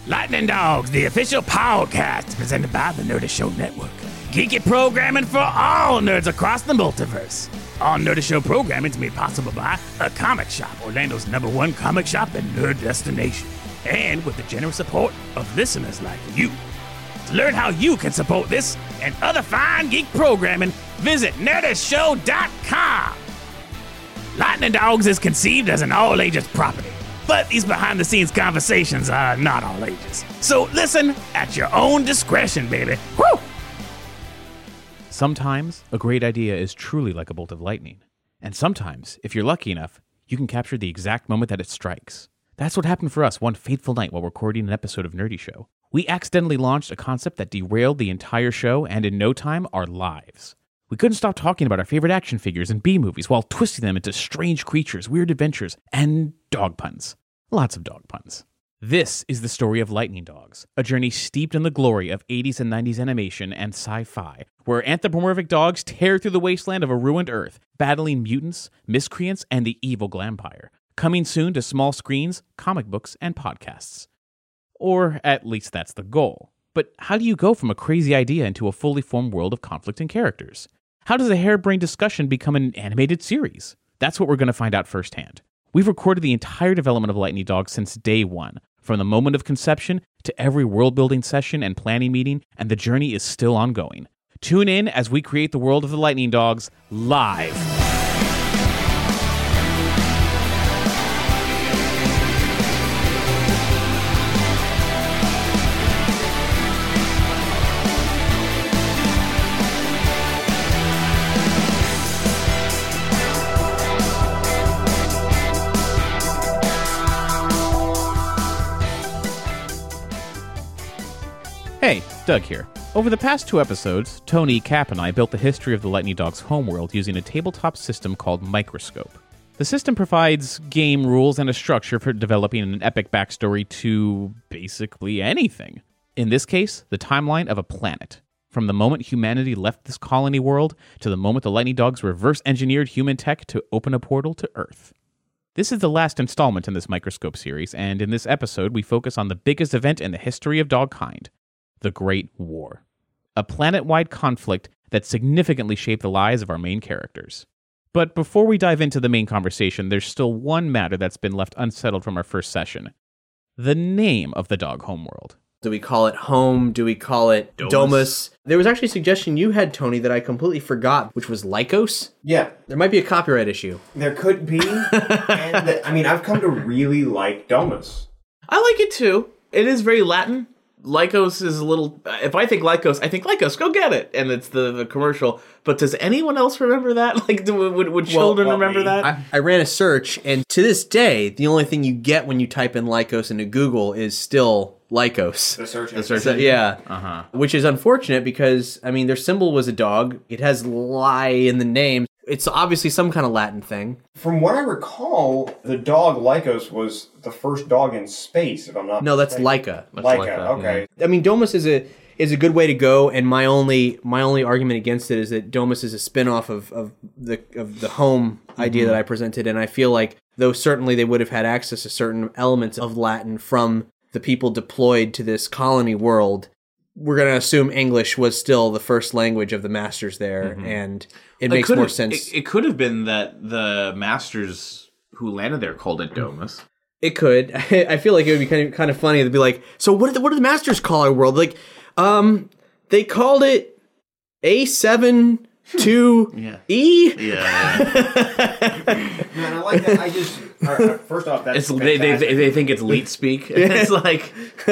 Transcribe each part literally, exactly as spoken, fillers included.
Lightning Dogs, the official podcast presented by the Nerdist Show Network. Geeky programming for all nerds across the multiverse. All Nerdist Show programming is made possible by A Comic Shop, Orlando's number one comic shop and nerd destination. And with the generous support of listeners like you. To learn how you can support this and other fine geek programming, visit nerdist show dot com. Lightning Dogs is conceived as an all-ages property. But these behind-the-scenes conversations are not all ages. So listen at your own discretion, baby. Woo! Sometimes, a great idea is truly like a bolt of lightning. And sometimes, if you're lucky enough, you can capture the exact moment that it strikes. That's what happened for us one fateful night while recording an episode of Nerdy Show. We accidentally launched a concept that derailed the entire show, and in no time, our lives. We couldn't stop talking about our favorite action figures and B-movies while twisting them into strange creatures, weird adventures, and dog puns. Lots of dog puns. This is the story of Lightning Dogs, a journey steeped in the glory of eighties and nineties animation and sci-fi, where anthropomorphic dogs tear through the wasteland of a ruined Earth, battling mutants, miscreants, and the evil Glampire. Coming soon to small screens, comic books, and podcasts. Or at least that's the goal. But how do you go from a crazy idea into a fully formed world of conflict and characters? How does a harebrained discussion become an animated series? That's what we're going to find out firsthand. We've recorded the entire development of Lightning Dogs since day one, from the moment of conception to every world-building session and planning meeting, and the journey is still ongoing. Tune in as we create the world of the Lightning Dogs live. Hey, Doug here. Over the past two episodes, Tony, Cap, and I built the history of the Lightning Dogs homeworld using a tabletop system called Microscope. The system provides game rules and a structure for developing an epic backstory to basically anything. In this case, the timeline of a planet. From the moment humanity left this colony world to the moment the Lightning Dogs reverse-engineered human tech to open a portal to Earth. This is the last installment in this Microscope series, and in this episode we focus on the biggest event in the history of dogkind. The Great War. A planet-wide conflict that significantly shaped the lives of our main characters. But before we dive into the main conversation, there's still one matter that's been left unsettled from our first session. The name of the dog homeworld. Do we call it home? Do we call it Domus? Domus? There was actually a suggestion you had, Tony, that I completely forgot, which was Lycos. Yeah. There might be a copyright issue. There could be. and the, I mean, I've come to really like Domus. I like it too. It is very Latin. Lycos is a little... If I think Lycos, I think Lycos, go get it. And it's the, the commercial. But does anyone else remember that? Like, do, would, would children well, well, remember that? I, I ran a search, and to this day, the only thing you get when you type in Lycos into Google is still Lycos. The search engine. The search so, engine. yeah. Uh-huh. Which is unfortunate because, I mean, their symbol was a dog. It has lie in the name. It's obviously some kind of Latin thing. From what I recall, the dog Lycos was the first dog in space, if I'm not No, that's mistaken. Laika. Laika, Laika, okay. I mean, Domus is a is a good way to go, and my only my only argument against it is that Domus is a spin-off of, of the of the home mm-hmm. idea that I presented, and I feel like, though certainly they would have had access to certain elements of Latin from the people deployed to this colony world, we're going to assume English was still the first language of the masters there, mm-hmm. and it makes more sense. It, it could have been that the masters who landed there called it Domus. It could. I feel like it would be kind of kind of funny to be like, so what did the, what did the masters call our world? Like, um, they called it A seven two E. Yeah. Yeah. Man, I like that. I just right, first off, that's it's they, they they think it's leet speak. It's like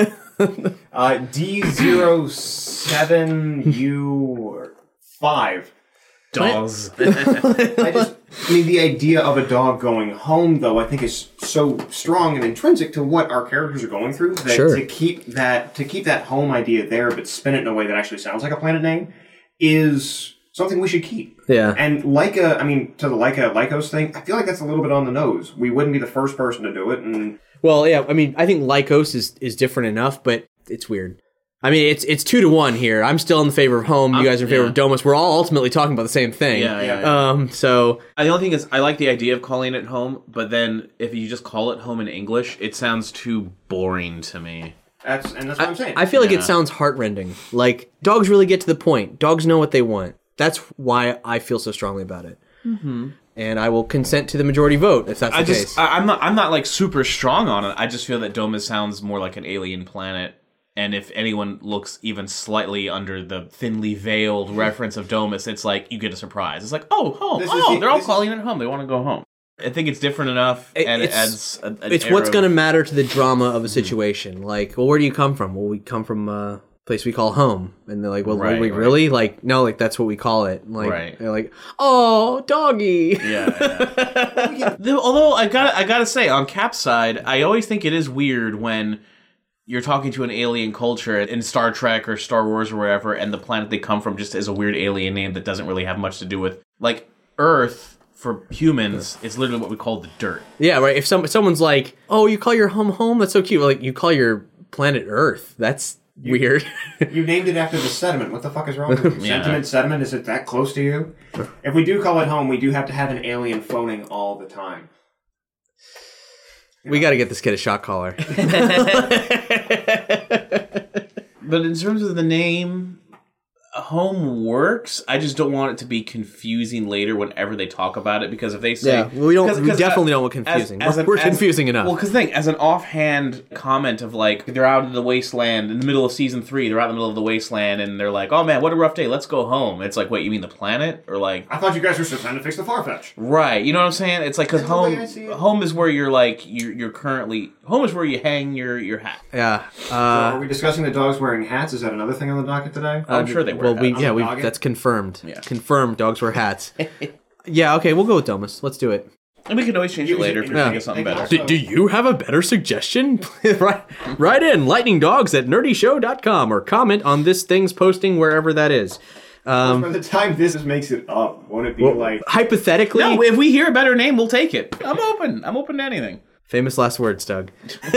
uh, D zero seven U five. Dogs. I just, I mean, the idea of a dog going home, though, I think is so strong and intrinsic to what our characters are going through that sure. to keep that to keep that home idea there, but spin it in a way that actually sounds like a planet name, is something we should keep. Yeah. And Laika, I mean, to the Laika Lycos thing, I feel like that's a little bit on the nose. We wouldn't be the first person to do it, and well, yeah, I mean, I think Lycos is is different enough, but it's weird. I mean, it's it's two to one here. I'm still in favor of home. You guys are in favor yeah. of Domus. We're all ultimately talking about the same thing. Yeah, yeah, yeah. Um, so the only thing is, I like the idea of calling it home, but then if you just call it home in English, it sounds too boring to me. That's and that's what I, I'm saying. I feel like Yeah. it sounds heartrending. Like, dogs really get to the point. Dogs know what they want. That's why I feel so strongly about it. Mm-hmm. And I will consent to the majority vote if that's the I case. just, I, I'm not, I'm not like super strong on it. I just feel that Domus sounds more like an alien planet. And if anyone looks even slightly under the thinly veiled reference of Domus, it's like you get a surprise. It's like, oh, home. This is Oh, the- they're all this calling it home. They want to go home. I think it's different enough, It- and it it's- adds. A, an it's air what's of- going to matter to the drama of a situation. Like, well, where do you come from? Well, we come from a place we call home. And they're like, well, Right, wait, right. really? Like, no, like, that's what we call it. Like, Right. they're like, oh, doggy. Yeah. yeah. Though- Although I got, I gotta say, on Cap's side, I always think it is weird when you're talking to an alien culture in Star Trek or Star Wars or wherever, and the planet they come from just is a weird alien name that doesn't really have much to do with, like, Earth. For humans, it's literally what we call the dirt. Yeah, right. If some someone's like, oh, you call your home home? That's so cute. Like, you call your planet Earth. That's weird. You named it after the sediment. What the fuck is wrong with you? Yeah. Sentiment, sediment, is it that close to you? If we do call it home, we do have to have an alien phoning all the time. We got to get this kid a shot collar. But in terms of the name, home works. I just don't want it to be confusing later whenever they talk about it, because if they say... Yeah, well, we don't. 'cause- we 'cause, definitely uh, don't want confusing. as- as we're an- we're as- confusing enough. Well, because the thing, as an offhand comment of like, they're out in the wasteland in the middle of season three, they're out in the middle of the wasteland, and they're like, oh man, what a rough day, let's go home. It's like, wait, you mean the planet? Or like... I thought you guys were still trying to fix the Farfetch. Right, you know what I'm saying? It's like, because That's the way home I see it. home is where you're like, you're, you're currently... Home is where you hang your, your hat. yeah. Are Uh, we discussing the dogs wearing hats? Is that another thing on the docket today? I'm sure they were. well, we hats. yeah, we dog it? that's confirmed. Yeah. Confirmed. Dogs wear hats. Yeah. Okay, we'll go with Domus. Let's do it. And we can always change it Use it later in if we your think Yeah. of something thing better. also. Do, do you have a better suggestion? right, right in lightning dogs at nerdy show dot com or comment on this thing's posting wherever that is. Um, By the time this makes it up, won't it be like... hypothetically, No, if we hear a better name, we'll take it. I'm open. I'm open to anything. famous last words, Doug.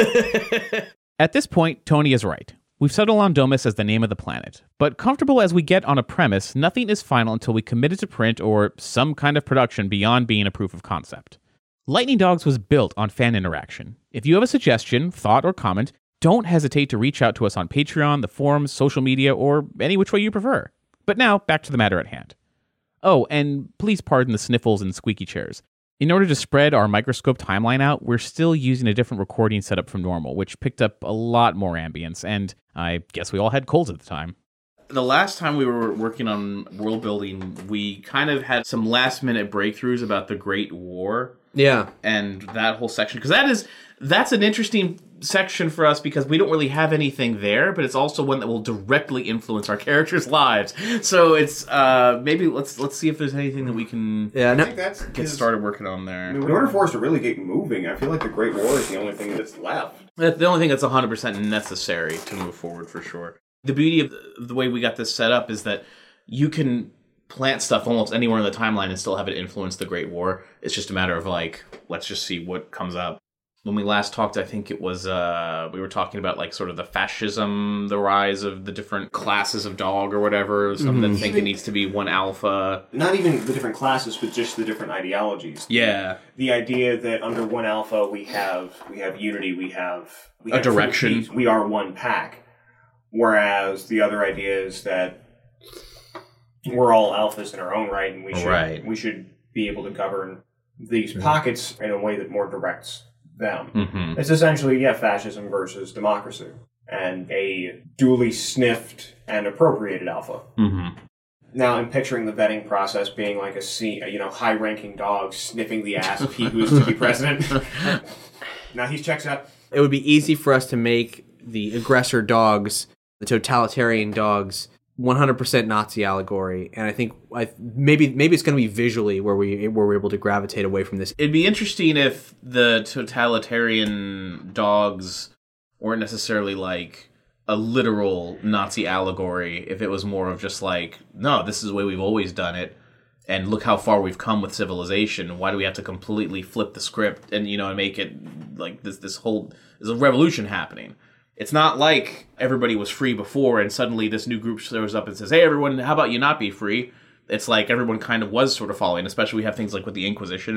At this point, Tony is right. We've settled on Domus as the name of the planet. But comfortable as we get on a premise, nothing is final until we commit it to print or some kind of production beyond being a proof of concept. Lightning Dogs was built on fan interaction. If you have a suggestion, thought, or comment, don't hesitate to reach out to us on Patreon, the forums, social media, or any which way you prefer. But now, back to the matter at hand. Oh, and please pardon the sniffles and squeaky chairs. In order to spread our microscope timeline out, we're still using a different recording setup from normal, which picked up a lot more ambience, and I guess we all had colds at the time. The last time we were working on world building, we kind of had some last minute breakthroughs about the Great War Yeah. and that whole section. Because that is, that's an interesting section for us because we don't really have anything there, but it's also one that will directly influence our characters' lives. So it's, uh, maybe let's let's see if there's anything that we can Yeah. I No, think that's... get his- started working on I there. mean, in order for us to really get moving, I feel like the Great War is the only thing that's left. That's the only thing that's one hundred percent necessary to move forward for sure. The beauty of the, the way we got this set up is that you can plant stuff almost anywhere in the timeline and still have it influence the Great War. It's just a matter of like, let's just see what comes up. When we last talked, I think it was, uh, we were talking about like sort of the fascism, the rise of the different classes of dog or whatever. Some that think it needs to be one alpha. Not even the different classes, but just the different ideologies. Yeah. The idea that under one alpha we have we have unity, we have we A have direction. true peace, we are one pack. Whereas the other idea is that we're all alphas in our own right, and we should Right. we should be able to govern these pockets in a way that more directs them. Mm-hmm. It's essentially, yeah, fascism versus democracy, and a duly sniffed and appropriated alpha. Mm-hmm. Now I'm picturing the vetting process being like a, C, you know, high-ranking dog sniffing the ass of he who is to be president. Now he checks out. it would be easy for us to make the aggressor dogs, the totalitarian dogs, one hundred percent Nazi allegory, and I think I, maybe maybe it's going to be visually where we where we're able to gravitate away from this. It'd be interesting if the totalitarian dogs weren't necessarily like a literal Nazi allegory, if it was more of just like, no, this is the way we've always done it, and look how far we've come with civilization. Why do we have to completely flip the script and, you know, and make it like this, this whole, there's a revolution happening. It's not like everybody was free before and suddenly this new group shows up and says, hey, everyone, how about you not be free? It's like everyone kind of was sort of following, especially we have things like with the Inquisition and stuff.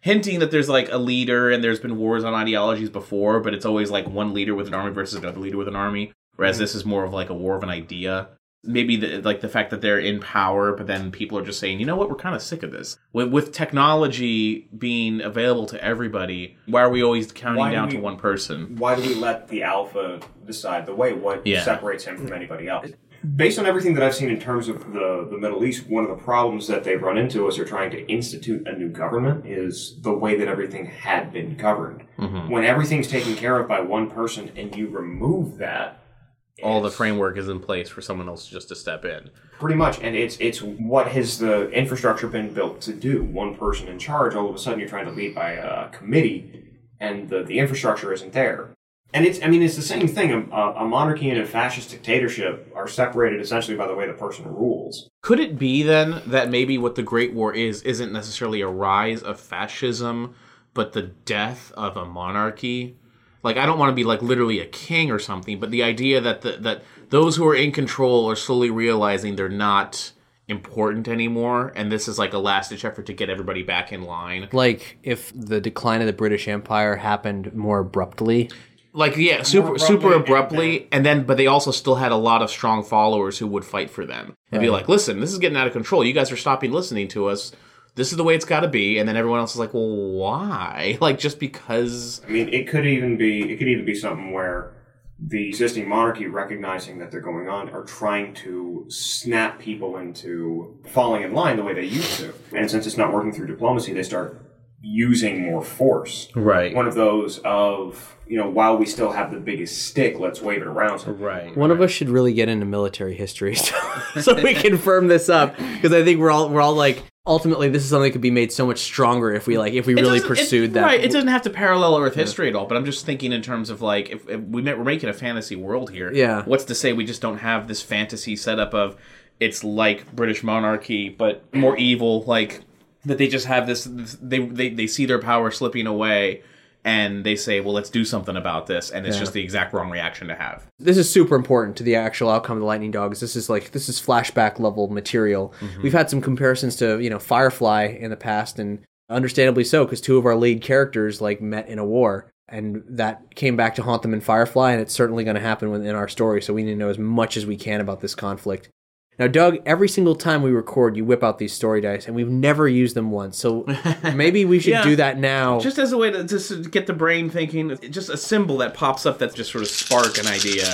hinting that there's like a leader and there's been wars on ideologies before, but it's always like one leader with an army versus another leader with an army. Whereas this is more of like a war of an idea. Maybe the, like the fact that they're in power, but then people are just saying, you know what, we're kind of sick of this. With, with technology being available to everybody, why are we always counting Why do down we- to one person? Why do we let the alpha decide the way? What Yeah. separates him from anybody else? Based on everything that I've seen in terms of the, the Middle East, one of the problems that they've run into as they're trying to institute a new government is the way that everything had been governed. Mm-hmm. When everything's taken care of by one person and you remove that, All the it's framework is in place for someone else just to step in. pretty much, and it's it's what has the infrastructure been built to do? One person in charge. All of a sudden, you're trying to lead by a committee, and the the infrastructure isn't there. And it's, I mean, it's the same thing. A, a monarchy and a fascist dictatorship are separated essentially by the way the person rules. Could it be then that maybe what the Great War is isn't necessarily a rise of fascism, but the death of a monarchy? Like, I don't want to be like literally a king or something, but the idea that the, that those who are in control are slowly realizing they're not important anymore, and this is like a last-ditch effort to get everybody back in line. Like if the decline of the British Empire happened more abruptly. Like, yeah, super abruptly super and abruptly, then- and then, but they also still had a lot of strong followers who would fight for them. And be Right. like, listen, this is getting out of control. You guys are stopping listening to us. This is the way it's got to be. And then everyone else is like, well, why? Like, just because... I mean, it could even be it could even be something where the existing monarchy, recognizing that they're going on, are trying to snap people into falling in line the way they used to. And since it's not working through diplomacy, they start using more force. Right. One of those of, you know, while we still have the biggest stick, let's wave it around. So Right. One of us should really get into military history so, so we can firm this up, because I think we're all we're all like, ultimately this is something that could be made so much stronger if we like if we It really doesn't- pursued it, that. Right, it doesn't have to parallel Earth history at all, but I'm just thinking in terms of like, if, if we, we're making a fantasy world here, Yeah. what's to say we just don't have this fantasy setup of it's like British monarchy, but more evil, like that they just have this, this they, they, they see their power slipping away, and they say, well, let's do something about this, and it's Yeah. just the exact wrong reaction to have. This is super important to the actual outcome of the Lightning Dogs. This is like this is flashback level material. Mm-hmm. We've had some comparisons to, you know, Firefly in the past, and understandably so, because two of our lead characters like met in a war, and that came back to haunt them in Firefly, and it's certainly going to happen within our story. So we need to know as much as we can about this conflict. Now, Doug, every single time we record, you whip out these story dice, and we've never used them once. So maybe we should Yeah. do that now. Just as a way to just to get the brain thinking, just a symbol that pops up that just sort of spark an idea.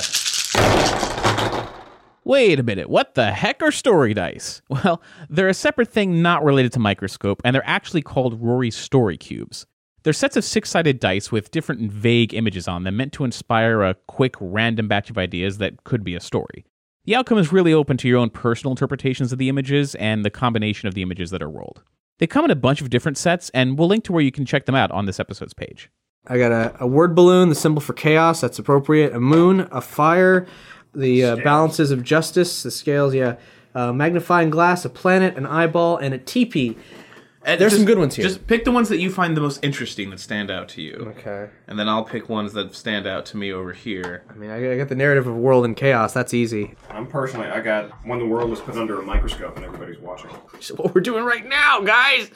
Wait a minute, what the heck are story dice? Well, they're a separate thing not related to Microscope, and they're actually called Rory's Story Cubes. They're sets of six-sided dice with different and vague images on them meant to inspire a quick, random batch of ideas that could be a story. The outcome is really open to your own personal interpretations of the images and the combination of the images that are rolled. They come in a bunch of different sets, and we'll link to where you can check them out on this episode's page. I got a, a word balloon, the symbol for chaos, that's appropriate. A moon, a fire, the uh, balances of justice, the scales, yeah. Uh, magnifying glass, a planet, an eyeball, and a teepee. And There's just- some good ones here. Just pick the ones that you find the most interesting that stand out to you. Okay. And then I'll pick ones that stand out to me over here. I mean, I I got the narrative of world in chaos. That's easy. I'm personally, I got when the world was put under a microscope and everybody's watching. Which is what we're doing right now, guys.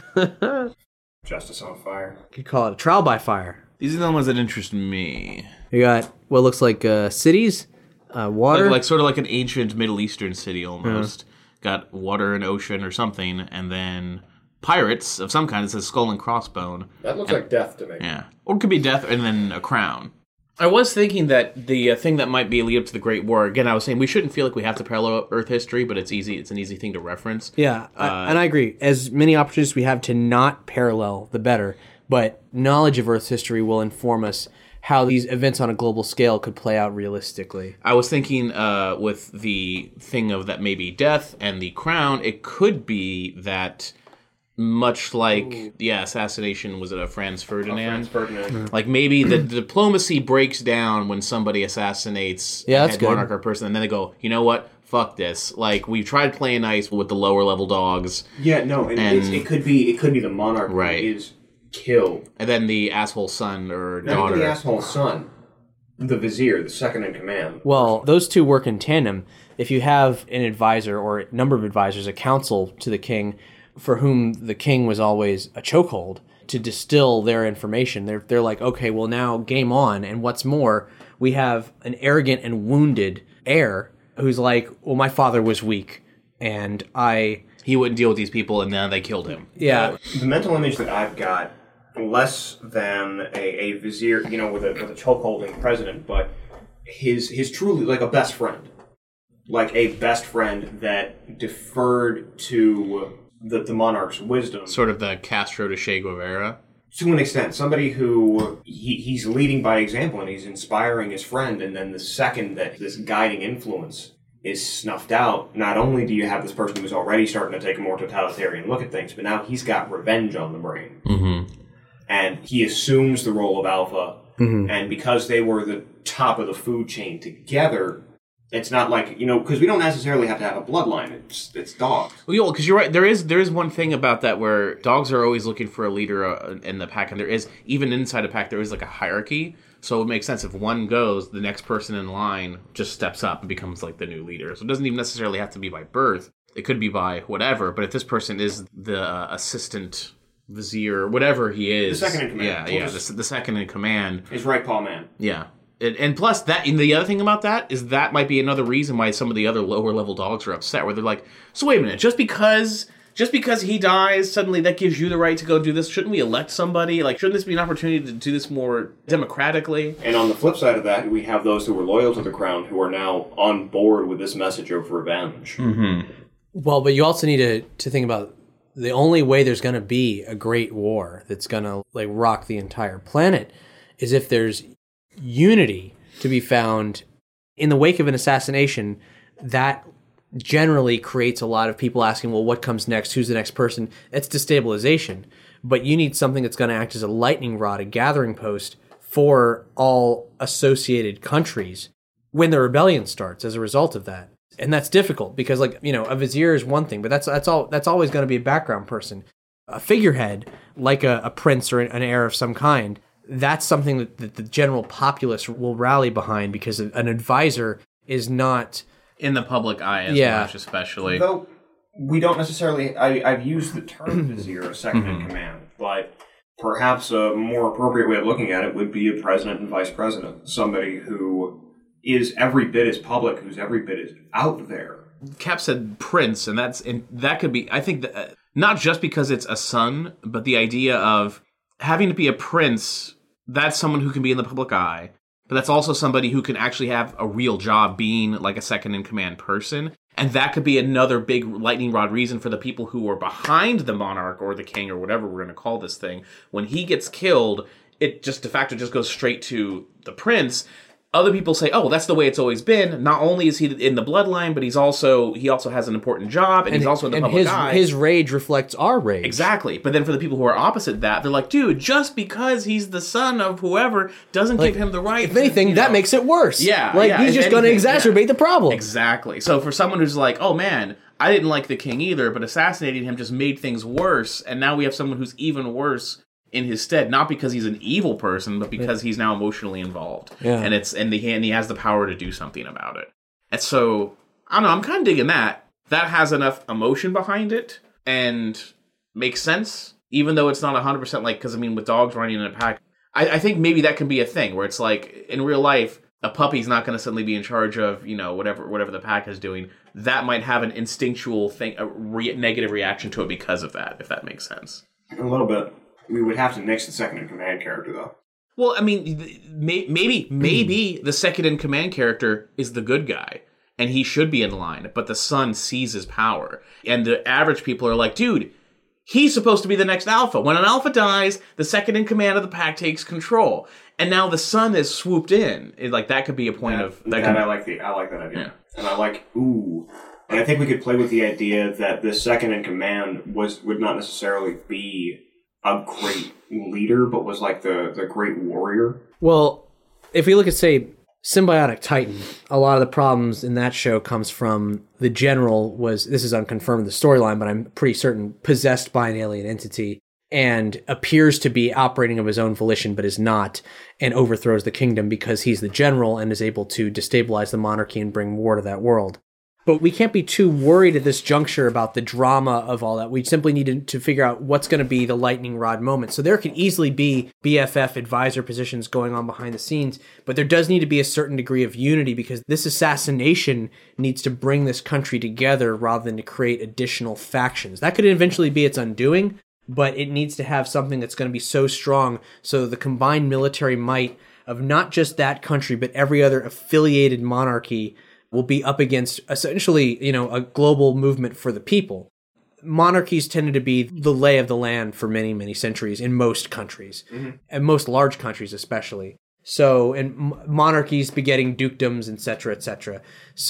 Justice on fire. You could call it a trial by fire. These are the ones that interest me. You got what looks like uh, cities, uh, water. Like, like sort of like an ancient Middle Eastern city almost. Got water and ocean or something, and then pirates of some kind. It says skull and crossbone. That looks like death to me. Yeah. Or it could be death and then a crown. I was thinking that the uh, thing that might be a lead up to the Great War, again, I was saying we shouldn't feel like we have to parallel Earth history, but it's easy. It's an easy thing to reference. Yeah, I, and I agree. As many opportunities we have to not parallel, the better. But knowledge of Earth's history will inform us how these events on a global scale could play out realistically. I was thinking uh, with the thing of that maybe death and the crown, it could be that much like, Ooh. yeah, assassination, was it a Franz Ferdinand? Oh, Franz Ferdinand. Like maybe the, the diplomacy breaks down when somebody assassinates yeah, a that's head good. monarch or person, and then they go, you know what? Fuck this. Like, we've tried playing nice with the lower level dogs. Yeah, no, it, And- it's, it could be it could be the monarch Right. who is killed. And then the asshole son or Not daughter. even the asshole son. The vizier, the second in command. Well, those two work in tandem. If you have an advisor or a number of advisors, a counsel to the king, for whom the king was always a chokehold, to distill their information. They're they're like, okay, well now game on. And what's more, we have an arrogant and wounded heir who's like, well, my father was weak, and I he wouldn't deal with these people, and then they killed him. Yeah, uh, the mental image that I've got, less than a, a vizier, you know, with a with a chokeholding president, but his his truly like a best friend, like a best friend that deferred to the, the monarch's wisdom. Sort of the Castro to Che Guevara. To an extent, somebody who he, he's leading by example and he's inspiring his friend, and then the second that this guiding influence is snuffed out, not only do you have this person who's already starting to take a more totalitarian look at things, but now he's got revenge on the brain. Mm-hmm. And he assumes the role of alpha, mm-hmm. and because they were the top of the food chain together, it's not like, you know, because we don't necessarily have to have a bloodline. It's it's dogs. Well, yeah, because you're right. There is there is one thing about that where dogs are always looking for a leader uh, in the pack, and there is, even inside a pack, there is like a hierarchy. So it makes sense if one goes, the next person in line just steps up and becomes like the new leader. So it doesn't even necessarily have to be by birth. It could be by whatever. But if this person is the uh, assistant vizier, whatever he is, The second in command. yeah, We'll yeah, just- the, the second in command, Is right, Paul Man. yeah. And, and plus, that and the other thing about that is that might be another reason why some of the other lower level dogs are upset, where they're like, so wait a minute, just because just because he dies, suddenly that gives you the right to go do this? Shouldn't we elect somebody? Like, shouldn't this be an opportunity to do this more democratically? And on the flip side of that, we have those who were loyal to the crown who are now on board with this message of revenge. Mm-hmm. Well, but you also need to, to think about the only way there's going to be a great war that's going to like rock the entire planet is if there's unity to be found in the wake of an assassination. That generally creates a lot of people asking, well, what comes next? Who's the next person? It's destabilization. But you need something that's going to act as a lightning rod, a gathering post for all associated countries when the rebellion starts as a result of that. And that's difficult because, like, you know, a vizier is one thing, but that's that's all that's always going to be a background person. A figurehead, like a, a prince or an heir of some kind, that's something that, that the general populace will rally behind because an advisor is not In the public eye as Yeah. much, especially. Though we don't necessarily, I, I've used the term vizier, a second in command, but perhaps a more appropriate way of looking at it would be a president and vice president, somebody who is every bit as public, who's every bit as out there. Cap said prince, and that's and that could be, I think, that, uh, not just because it's a son, but the idea of having to be a prince, that's someone who can be in the public eye, but that's also somebody who can actually have a real job being like a second-in-command person. And that could be another big lightning rod reason for the people who are behind the monarch or the king or whatever we're going to call this thing. When he gets killed, it just de facto just goes straight to the prince. Other people say, oh, that's the way it's always been. Not only is he in the bloodline, but he's also he also has an important job, and, he's also in the and public his, eye. his rage reflects our rage. Exactly. But then for the people who are opposite that, they're like, dude, just because he's the son of whoever doesn't Like, give him the right. If anything, you that know. makes it worse. Yeah, Like, yeah, he's if just going to anything, exacerbate yeah. the problem. Exactly. So for someone who's like, oh man, I didn't like the king either, but assassinating him just made things worse, and now we have someone who's even worse in his stead, not because he's an evil person, but because he's now emotionally involved. Yeah. And it's and, the, and he has the power to do something about it. And so, I don't know, I'm kind of digging that. That has enough emotion behind it and makes sense, even though it's not one hundred percent like, because I mean, with dogs running in a pack, I, I think maybe that can be a thing where it's like, in real life, a puppy's not going to suddenly be in charge of, you know, whatever whatever the pack is doing. That might have an instinctual thing, a re- negative reaction to it because of that, if that makes sense. A little bit. We would have to nix the second in command character, though. Well, I mean, th- may- maybe maybe the second in command character is the good guy, and he should be in line, but the son seizes power. And the average people are like, dude, he's supposed to be the next alpha. When an alpha dies, the second in command of the pack takes control. And now the son has swooped in. It, like, that could be a point That, of... that could, I like the I like that idea, Yeah. and I like ooh, and I think we could play with the idea that the second in command was would not necessarily be a great leader, but was like the the great warrior. Well, if we look at, say, Symbiotic Titan, a lot of the problems in that show comes from the general was, this is unconfirmed in the storyline, but I'm pretty certain, possessed by an alien entity and appears to be operating of his own volition, but is not, and overthrows the kingdom because he's the general and is able to destabilize the monarchy and bring war to that world. But we can't be too worried at this juncture about the drama of all that. We simply need to, to figure out what's going to be the lightning rod moment. So there can easily be B F F advisor positions going on behind the scenes, but there does need to be a certain degree of unity because this assassination needs to bring this country together rather than to create additional factions. That could eventually be its undoing, but it needs to have something that's going to be so strong so the combined military might of not just that country, but every other affiliated monarchy will be up against essentially, you know, a global movement for the people. Monarchies tended to be the lay of the land for many, many centuries in most countries, mm-hmm. and most large countries especially. So, and monarchies begetting dukedoms, et cetera, et cetera.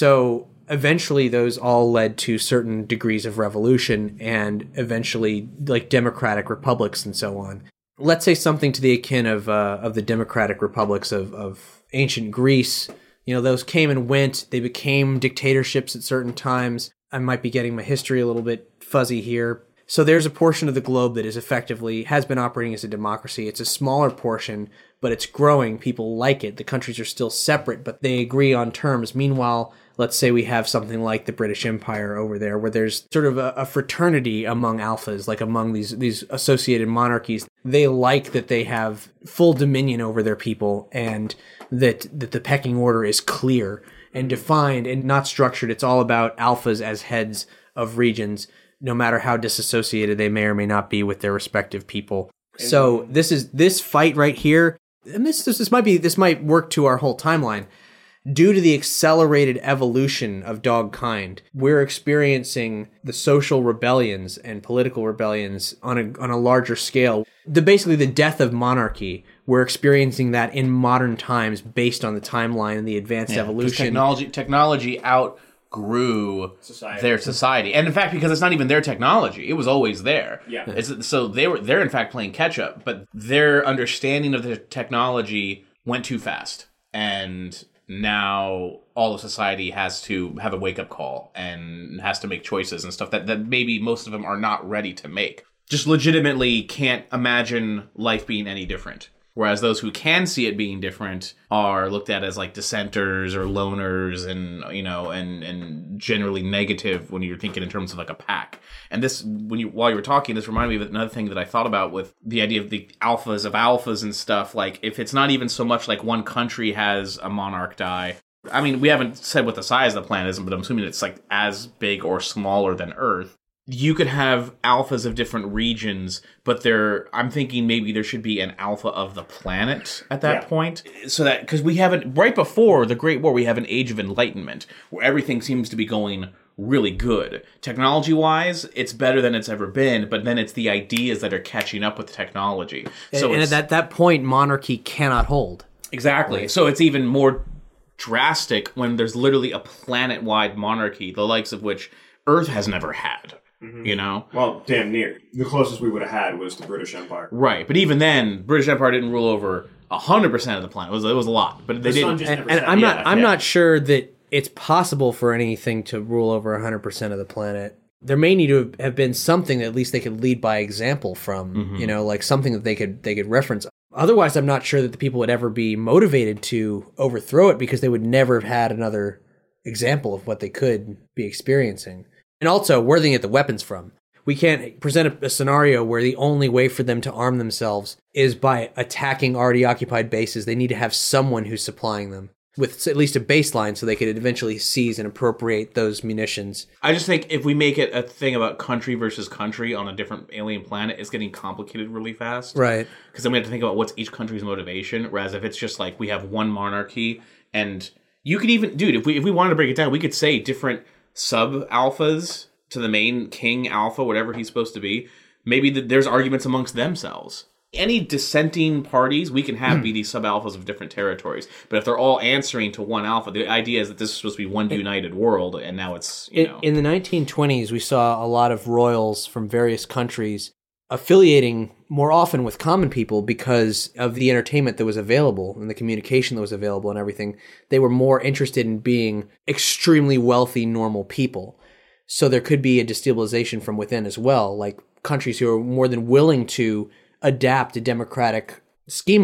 So eventually those all led to certain degrees of revolution and eventually like democratic republics and so on. Let's say something to the akin of uh, of the democratic republics of, of ancient Greece. You know, those came and went. They became dictatorships at certain times. I might be getting my history a little bit fuzzy here. So there's a portion of the globe that is effectively, has been operating as a democracy. It's a smaller portion, but it's growing. People like it. The countries are still separate, but they agree on terms. Meanwhile, let's say we have something like the British Empire over there, where there's sort of a, a fraternity among alphas, like among these, these associated monarchies. They like that they have full dominion over their people and that that the pecking order is clear and defined and not structured. It's all about alphas as heads of regions, no matter how disassociated they may or may not be with their respective people. So this is this fight right here, and this this, this might be this might work to our whole timeline. Due to the accelerated evolution of dogkind, we're experiencing the social rebellions and political rebellions on a on a larger scale. The basically the death of monarchy. We're experiencing that in modern times based on the timeline and the advanced yeah, evolution. Technology technology outgrew society. their society, and in fact, because it's not even their technology, it was always there. Yeah. It's, so they were they're in fact playing catch up, but their understanding of the technology went too fast, and now all of society has to have a wake-up call and has to make choices and stuff that, that maybe most of them are not ready to make. Just legitimately can't imagine life being any different. Whereas those who can see it being different are looked at as like dissenters or loners and, you know, and, and generally negative when you're thinking in terms of like a pack. And this, when you, while you were talking, this reminded me of another thing that I thought about with the idea of the alphas of alphas and stuff. Like if it's not even so much like one country has a monarch die. I mean, we haven't said what the size of the planet is, but I'm assuming it's like as big or smaller than Earth. You could have alphas of different regions, but there, I'm thinking maybe there should be an alpha of the planet at that yeah. point. So that, because we haven't, right before the Great War, we have an age of enlightenment where everything seems to be going really good. Technology-wise, it's better than it's ever been, but then it's the ideas that are catching up with technology. So and, and at that point, monarchy cannot hold. Exactly. Right. So it's even more drastic when there's literally a planet-wide monarchy, the likes of which Earth has never had. Mm-hmm. You know? Well, damn near. The closest we would have had was the British Empire. Right, but even then, British Empire didn't rule over one hundred percent of the planet. It was, it was a lot, but they the didn't. And, and I'm not yeah, I'm yeah. not sure that it's possible for anything to rule over one hundred percent of the planet. There may need to have been something that at least they could lead by example from, mm-hmm. you know, like something that they could they could reference. Otherwise, I'm not sure that the people would ever be motivated to overthrow it because they would never have had another example of what they could be experiencing. And also, where are they get the weapons from? We can't present a, a scenario where the only way for them to arm themselves is by attacking already occupied bases. They need to have someone who's supplying them with at least a baseline so they could eventually seize and appropriate those munitions. I just think if we make it a thing about country versus country on a different alien planet, it's getting complicated really fast. Right. Because then we have to think about what's each country's motivation, whereas if it's just like we have one monarchy and you could even, dude, if we if we wanted to break it down, we could say different sub-alphas to the main king alpha, whatever he's supposed to be. Maybe the, there's arguments amongst themselves. Any dissenting parties we can have be these sub-alphas of different territories. But if they're all answering to one alpha, the idea is that this is supposed to be one united world, and now it's, you know. In the nineteen twenties, we saw a lot of royals from various countries affiliating more often with common people because of the entertainment that was available and the communication that was available and everything. They were more interested in being extremely wealthy, normal people. So there could be a destabilization from within as well, like countries who are more than willing to adapt a democratic schema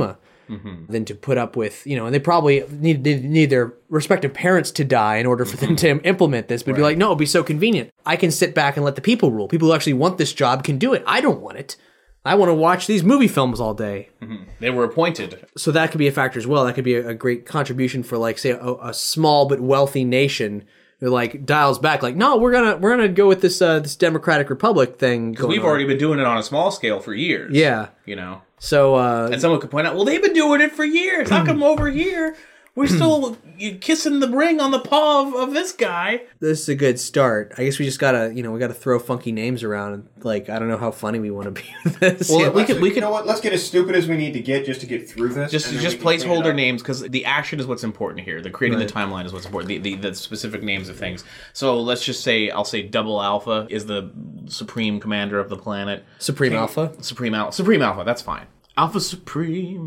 mm-hmm. than to put up with, you know, and they probably need, need, need their respective parents to die in order for them to implement this, but right. be like, no, it'd be so convenient. I can sit back and let the people rule. People who actually want this job can do it. I don't want it. I want to watch these movie films all day. Mm-hmm. They were appointed. So that could be a factor as well. That could be a, a great contribution for, like, say, a, a small but wealthy nation who, like, dials back, like, no, we're gonna we're gonna go with this uh, this Democratic Republic thing. Because we've on. already been doing it on a small scale for years. Yeah, you know. So uh, and someone could point out, well, they've been doing it for years. How come over here we're still kissing the ring on the paw of, of this guy? This is a good start. I guess we just gotta, you know, we gotta throw funky names around. And, like, I don't know how funny we want to be with this. Well, yeah, we could, we could, you know what? Let's get as stupid as we need to get just to get through this. Just, just placeholder names, because the action is what's important here. The creating right. the timeline is what's important. The, the the specific names of things. So let's just say, I'll say Double Alpha is the supreme commander of the planet. Supreme King, Alpha. Supreme Alpha. Supreme Alpha. That's fine. Alpha Supreme.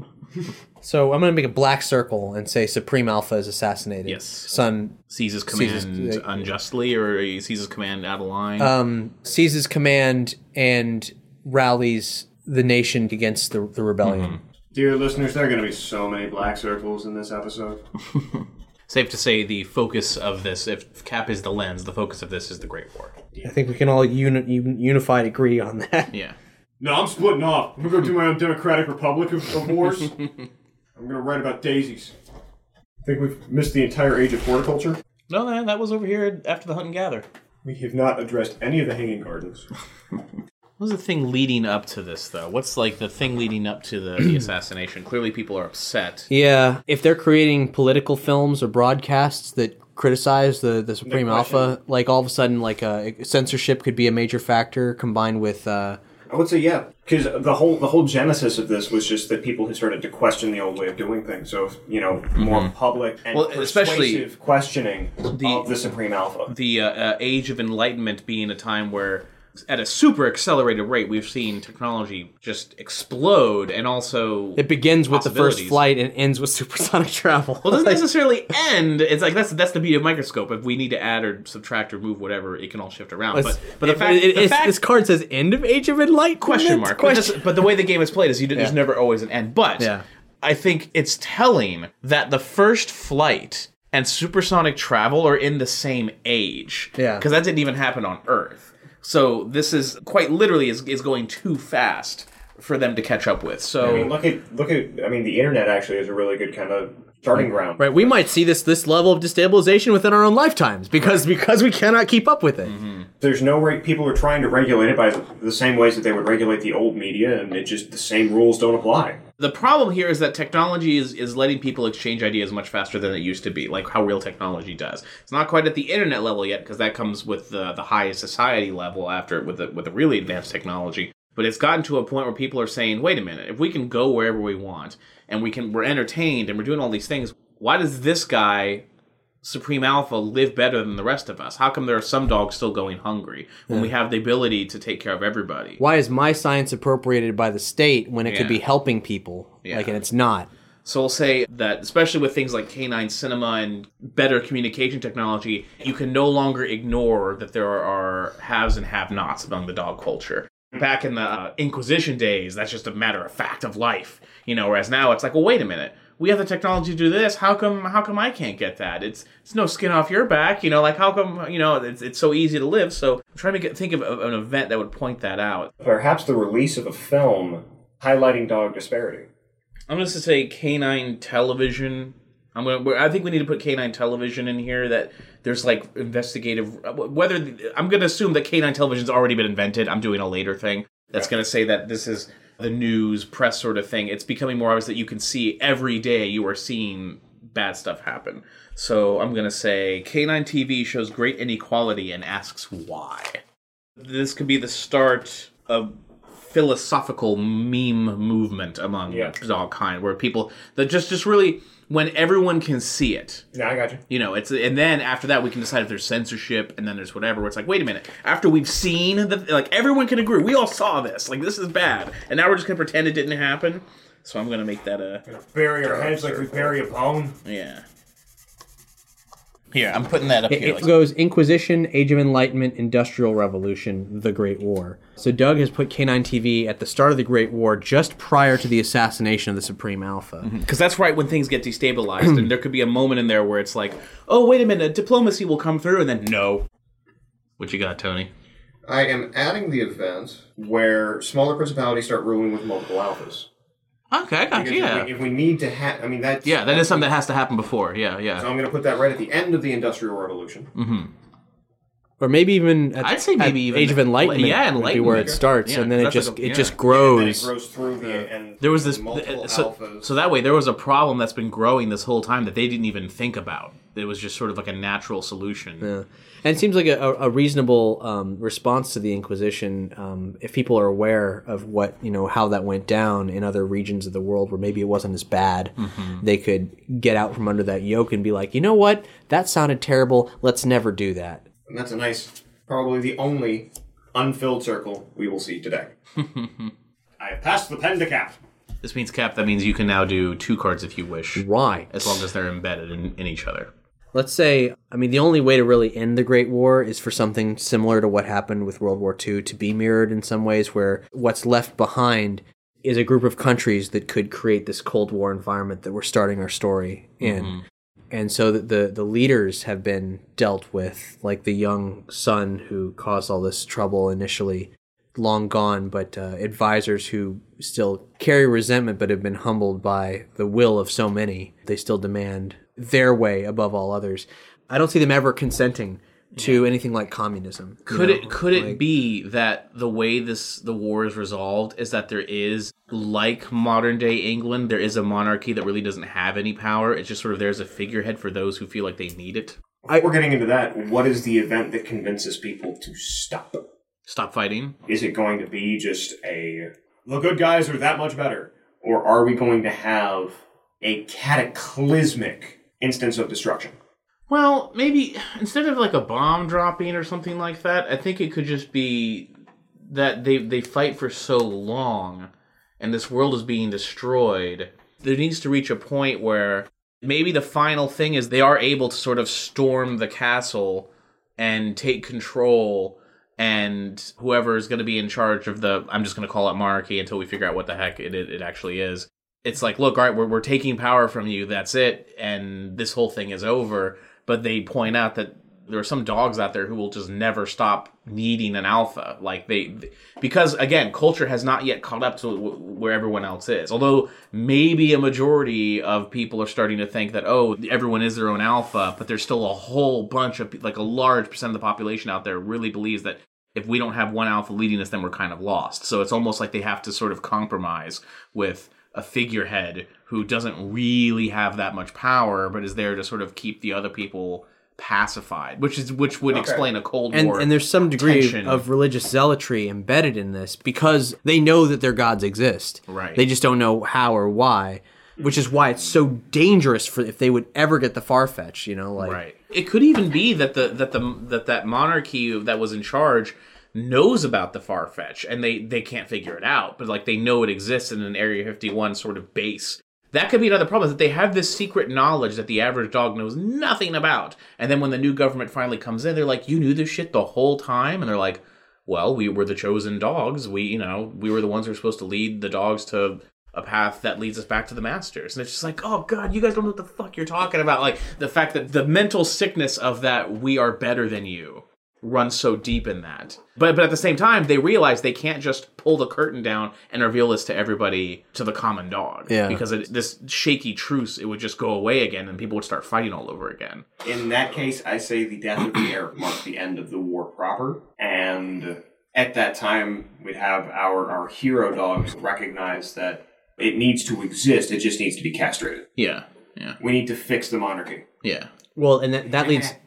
So I'm going to make a black circle and say Supreme Alpha is assassinated. Yes. Son seizes command seizes, uh, unjustly, or he seizes command out of line. Um, seizes command and rallies the nation against the, the rebellion. Mm-hmm. Dear listeners, there are going to be so many black circles in this episode. Safe to say the focus of this, if Cap is the lens, the focus of this is the Great War. I think we can all uni- unified agree on that. Yeah. No, I'm splitting off. I'm going to go do my own Democratic Republic of, of wars. I'm going to write about daisies. I think we've missed the entire age of horticulture. No, man, that was over here after the Hunt and Gather. We have not addressed any of the hanging gardens. What was the thing leading up to this, though? What's, like, the thing leading up to the, the assassination? Clearly people are upset. Yeah, if they're creating political films or broadcasts that criticize the, the Supreme Alpha, like, all of a sudden, like, uh, censorship could be a major factor combined with... Uh, I would say yeah, because the whole the whole genesis of this was just that people had started to question the old way of doing things. So you know, more mm-hmm. public and well, persuasive especially questioning the, of the Supreme Alpha. The uh, uh, age of enlightenment being a time where, at a super accelerated rate, we've seen technology just explode, and also it begins with the first flight and ends with supersonic travel. Well, it doesn't necessarily end. It's like that's that's the beauty of microscope. If we need to add or subtract or move whatever, it can all shift around. But but the it, fact, it, the fact this card says end of Age of Enlightenment question mark. Question. But, this, but the way the game is played is you, yeah. there's never always an end. But yeah. I think it's telling that the first flight and supersonic travel are in the same age. Yeah, because that didn't even happen on Earth. So this is quite literally is, is going too fast for them to catch up with. So I mean, look at look at I mean, the internet actually is a really good kind of starting ground. Right, we might see this this level of destabilization within our own lifetimes because right. because we cannot keep up with it. Mm-hmm. There's no way people are trying to regulate it by the same ways that they would regulate the old media, and it just the same rules don't apply. The problem here is that technology is, is letting people exchange ideas much faster than it used to be, like how real technology does. It's not quite at the internet level yet, because that comes with the, the highest society level after with the, with the really advanced technology. But it's gotten to a point where people are saying, wait a minute, if we can go wherever we want, and we can, we're entertained, and we're doing all these things, why does this guy, Supreme Alpha, live better than the rest of us? How come there are some dogs still going hungry when yeah. we have the ability to take care of everybody? Why is my science appropriated by the state when it yeah. could be helping people? Yeah. Like, and it's not. So we'll say that, especially with things like canine cinema and better communication technology, you can no longer ignore that there are haves and have-nots among the dog culture. Back in the uh, Inquisition days, that's just a matter of fact of life, you know. Whereas now it's like, well, wait a minute. We have the technology to do this. How come? How come I can't get that? It's it's no skin off your back, you know. Like how come? You know, it's it's so easy to live. So I'm trying to get, think of an event that would point that out. Perhaps the release of a film highlighting dog disparity. I'm going to say canine television. I'm going. To, I think we need to put canine television in here. That there's like investigative. Whether I'm going to assume that canine television's already been invented. I'm doing a later thing that's right. going to say that this is the news, press sort of thing. It's becoming more obvious that you can see every day you are seeing bad stuff happen. So I'm going to say canine T V shows great inequality and asks why. This could be the start of philosophical meme movement among yeah. dog kind, where people that just just really when everyone can see it. Yeah, I got you. You know, it's and then after that we can decide if there's censorship, and then there's whatever. Where it's like, wait a minute, after we've seen the like everyone can agree, we all saw this, like this is bad, and now we're just gonna pretend it didn't happen. So I'm gonna make that a bury our heads like we bury a bone. Yeah. Here, I'm putting that up It, here. it like- goes Inquisition, Age of Enlightenment, Industrial Revolution, The Great War. So Doug has put K nine T V at the start of the Great War, just prior to the assassination of the Supreme Alpha. Because that's right when things get destabilized, and there could be a moment in there where it's like, oh, wait a minute, diplomacy will come through, and then no. What you got, Tony? I am adding the event where smaller principalities start ruling with multiple alphas. Okay, I got Because you, yeah. if, we, if we need to have, I mean, that's... Yeah, that is something that has to happen before, yeah, yeah. So I'm going to put that right at the end of the Industrial Revolution. Mm-hmm. Or maybe even at, I'd say maybe at even Age of Enlightenment, yeah, would be where it Enlightenment. starts, Yeah, and then it that's just like a- it yeah. just And grows. then it grows through the... And There was this, multiple so, alphas. so that way there was a problem that's been growing this whole time that they didn't even think about. It was just sort of like a natural solution. Yeah. And it seems like a, a reasonable um, response to the Inquisition, um, if people are aware of what, you know, how that went down in other regions of the world where maybe it wasn't as bad, mm-hmm. they could get out from under that yoke and be like, you know what, that sounded terrible, let's never do that. And that's a nice, probably the only unfilled circle we will see today. I have passed the pen to Cap. This means, Cap, that means you can now do two cards if you wish. Right. As long as they're embedded in, in each other. Let's say, I mean, the only way to really end the Great War is for something similar to what happened with World War Two to be mirrored in some ways, where what's left behind is a group of countries that could create this Cold War environment that we're starting our story in. Mm-hmm. And so the, the the leaders have been dealt with, like the young son who caused all this trouble initially, long gone, but uh, advisors who still carry resentment but have been humbled by the will of so many. They still demand their way above all others. I don't see them ever consenting to yeah. anything like communism. Could know? it could like, it be that the way this the war is resolved is that there is, like modern day England, there is a monarchy that really doesn't have any power? It's just sort of there's a figurehead for those who feel like they need it. I, We're getting into that. What is the event that convinces people to stop? Stop fighting? Is it going to be just a, the good guys are that much better? Or are we going to have a cataclysmic instance of destruction? Well, maybe instead of like a bomb dropping or something like that, I think it could just be that they they fight for so long and this world is being destroyed. There needs to reach a point where maybe the final thing is they are able to sort of storm the castle and take control, and whoever is going to be in charge of the, I'm just going to call it monarchy until we figure out what the heck it, it actually is. It's like, look, all right, we're, we're taking power from you, that's it, and this whole thing is over. But they point out that there are some dogs out there who will just never stop needing an alpha. Like they, because again, culture has not yet caught up to where everyone else is. Although maybe a majority of people are starting to think that, oh, everyone is their own alpha, but there's still a whole bunch of, like a large percent of the population out there really believes that if we don't have one alpha leading us, then we're kind of lost. So it's almost like they have to sort of compromise with a figurehead who doesn't really have that much power, but is there to sort of keep the other people pacified, which is which would okay. explain a Cold and, War. And there's some degree tension. of religious zealotry embedded in this because they know that their gods exist. Right. They just don't know how or why, which is why it's so dangerous for if they would ever get the Farfetch, you know, like right. It could even be that the that the that that monarchy that was in charge knows about the Farfetch and they they can't figure it out, but like they know it exists in an Area fifty-one sort of base. That could be another problem, that they have this secret knowledge that the average dog knows nothing about. And then when the new government finally comes in, they're like, you knew this shit the whole time? And they're like, well, we were the chosen dogs. We, you know, we were the ones who were supposed to lead the dogs to a path that leads us back to the masters. And it's just like, oh God, you guys don't know what the fuck you're talking about. Like the fact that the mental sickness of that we are better than you runs so deep in that. But but at the same time, they realize they can't just pull the curtain down and reveal this to everybody, to the common dog. Yeah. Because it, this shaky truce, it would just go away again and people would start fighting all over again. In that case, I say the death of the heir marked the end of the war proper. And at that time, we'd have our, our hero dogs recognize that it needs to exist, it just needs to be castrated. Yeah, yeah. We need to fix the monarchy. Yeah. Well, and that, that leads...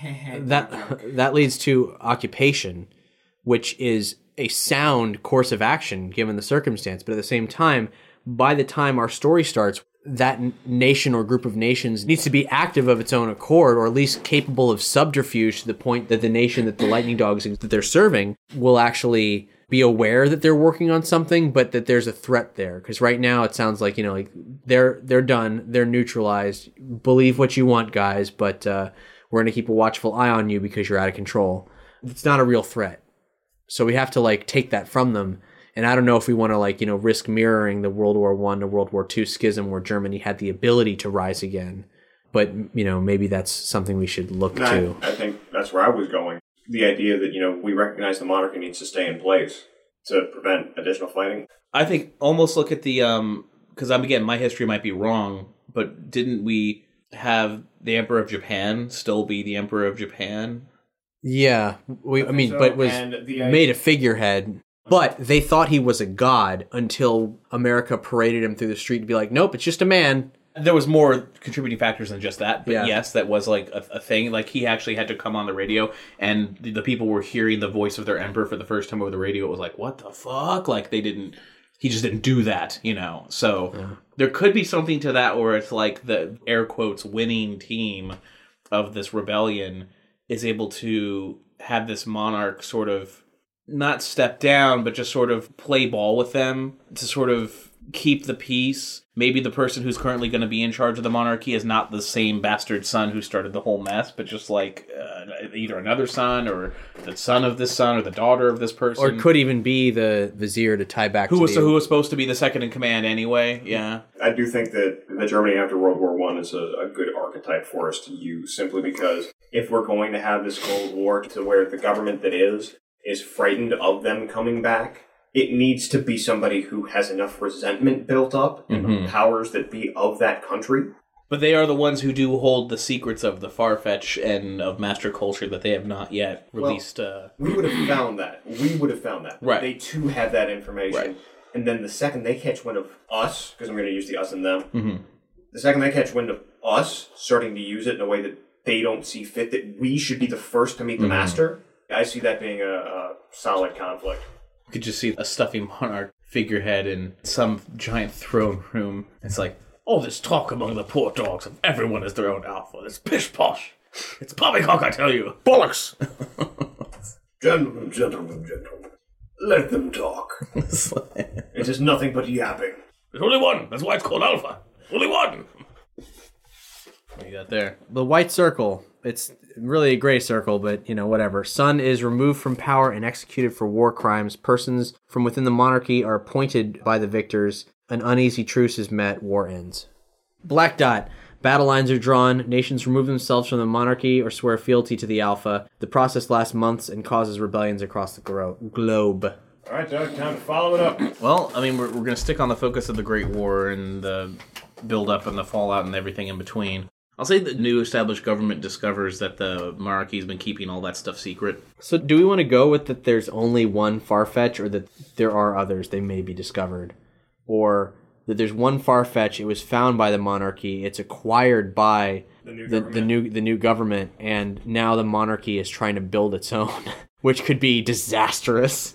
that that leads to occupation, which is a sound course of action given the circumstance. But at the same time, by the time our story starts, that nation or group of nations needs to be active of its own accord, or at least capable of subterfuge to the point that the nation that the Lightning Dogs that they're serving will actually be aware that they're working on something, but that there's a threat there. Because right now it sounds like, you know, like they're they're done, they're neutralized. Believe what you want, guys, but uh, we're going to keep a watchful eye on you because you're out of control. It's not a real threat. So we have to like take that from them. And I don't know if we want to like, you know, risk mirroring the World War One to World War Two schism where Germany had the ability to rise again. But, you know, maybe that's something we should look no, to. I, I think that's where I was going. The idea that, you know, we recognize the monarchy needs to stay in place to prevent additional fighting. I think almost look at the, um, because I'm again, my history might be wrong, but didn't we have the Emperor of Japan still be the Emperor of Japan? Yeah, we, I, I mean, so. but was the, made a figurehead. But they thought he was a god until America paraded him through the street to be like, nope, it's just a man. There was more contributing factors than just that, but Yeah. yes, that was like a, a thing. Like he actually had to come on the radio, and the, the people were hearing the voice of their emperor for the first time over the radio. It was like, what the fuck? Like they didn't, he just didn't do that, you know? So yeah. There could be something to that where it's like the air quotes winning team of this rebellion is able to have this monarch sort of not step down, but just sort of play ball with them to sort of keep the peace. Maybe the person who's currently going to be in charge of the monarchy is not the same bastard son who started the whole mess, but just like uh, either another son or the son of this son or the daughter of this person. Or it could even be the vizier to tie back who to was the... who was supposed to be the second in command anyway. Yeah. I do think that the Germany after World War One is a, a good archetype for us to use, simply because if we're going to have this Cold War to where the government that is is frightened of them coming back, it needs to be somebody who has enough resentment built up in mm-hmm. the powers that be of that country. But they are the ones who do hold the secrets of the Farfetch and of Master Culture that they have not yet released. Well, uh... we would have found that. We would have found that. Right. They too have that information. Right. And then the second they catch wind of us, because I'm going to use the us and them, mm-hmm. the second they catch wind of us starting to use it in a way that they don't see fit, that we should be the first to meet the mm-hmm. master, I see that being a, a solid conflict. You could just see a stuffy monarch figurehead in some giant throne room. It's like, all this talk among the poor dogs of everyone is their own alpha. It's pish-posh. It's poppycock, I tell you. Bollocks! Gentlemen, gentlemen, gentlemen. Let them talk. It is nothing but yapping. There's only one. That's why it's called alpha. Only one. What you got there? The white circle. It's really a gray circle, but, you know, whatever. Sun is removed from power and executed for war crimes. Persons from within the monarchy are appointed by the victors. An uneasy truce is met. War ends. Black dot. Battle lines are drawn. Nations remove themselves from the monarchy or swear fealty to the Alpha. The process lasts months and causes rebellions across the gro- globe. All right, Doug, time to follow it up. Well, I mean, we're, we're going to stick on the focus of the Great War and the build-up and the fallout and everything in between. I'll say the new established government discovers that the monarchy has been keeping all that stuff secret. So do we want to go with that there's only one Farfetch, or that there are others, they may be discovered? Or that there's one Farfetch, it was found by the monarchy, it's acquired by the new, the, the new the new government, and now the monarchy is trying to build its own, which could be disastrous.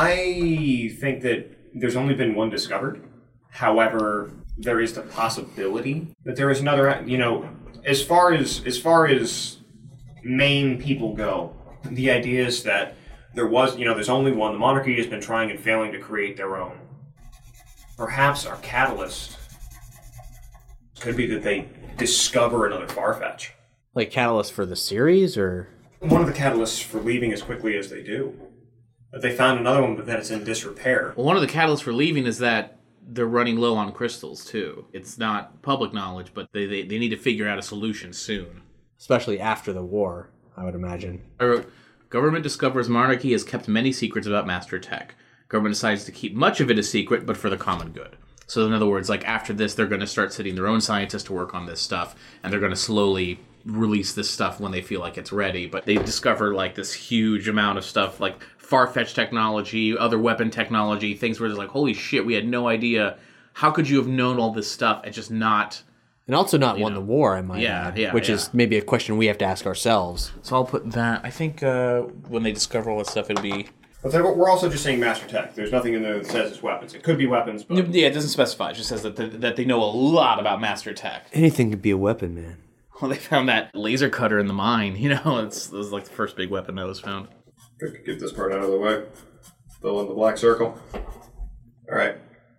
I think that there's only been one discovered. However, there is the possibility that there is another, you know, as far as as far as main people go, the idea is that there was, you know, there's only one. The monarchy has been trying and failing to create their own. Perhaps our catalyst could be that they discover another Farfetch. Like catalyst for the series, or? One of the catalysts for leaving as quickly as they do. That they found another one, but that it's in disrepair. Well, one of the catalysts for leaving is that they're running low on crystals, too. It's not public knowledge, but they, they, they need to figure out a solution soon. Especially after the war, I would imagine. I wrote, government discovers monarchy has kept many secrets about master tech. Government decides to keep much of it a secret, but for the common good. So in other words, like after this, they're going to start sending their own scientists to work on this stuff, and they're going to slowly release this stuff when they feel like it's ready. But they discover like this huge amount of stuff, like far-fetched technology, other weapon technology, things where it's like, holy shit, we had no idea. How could you have known all this stuff and just not... And also not won know. the war, I might yeah, add. Yeah, which yeah. is maybe a question we have to ask ourselves. So I'll put that. I think uh, when they discover all this stuff, it'll be... But we're also just saying master tech. There's nothing in there that says it's weapons. It could be weapons, but... Yeah, it doesn't specify. It just says that they, that they know a lot about master tech. Anything could be a weapon, man. Well, they found that laser cutter in the mine. You know, it's, it was like the first big weapon that was found. Good to get this part out of the way. Fill in the black circle. All right.